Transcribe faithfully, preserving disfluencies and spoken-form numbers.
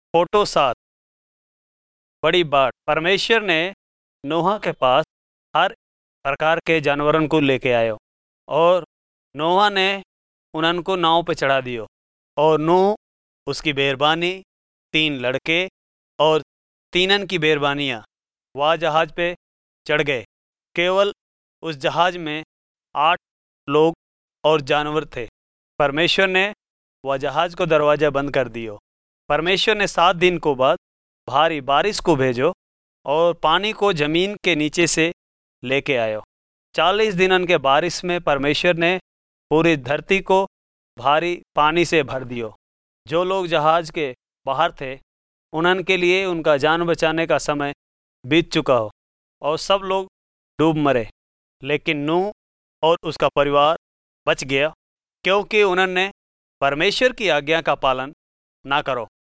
Photo सात बड़ी बात। परमेश्वर ने नोहा के पास हर प्रकार के जानवरन को लेके आयो और नोहा ने उन्हन को नाव पे चढ़ा दियो और नूह उसकी बेरबानी तीन लड़के और तीनन की बेरबानियाँ वह जहाज पे चढ़ गए। केवल उस जहाज में आठ लोग और जानवर थे। परमेश्वर ने वह जहाज को दरवाज़ा बंद कर दियो। परमेश्वर ने सात दिन को बाद भारी बारिश को भेजो और पानी को ज़मीन के नीचे से लेके आयो। चालीस दिनन के बारिश में परमेश्वर ने पूरी धरती को भारी पानी से भर दियो। जो लोग जहाज के बाहर थे उन्हन के लिए उनका जान बचाने का समय बीत चुका हो और सब लोग डूब मरे, लेकिन नूह और उसका परिवार बच गया क्योंकि उन्होंने परमेश्वर की आज्ञा का पालन ना करो।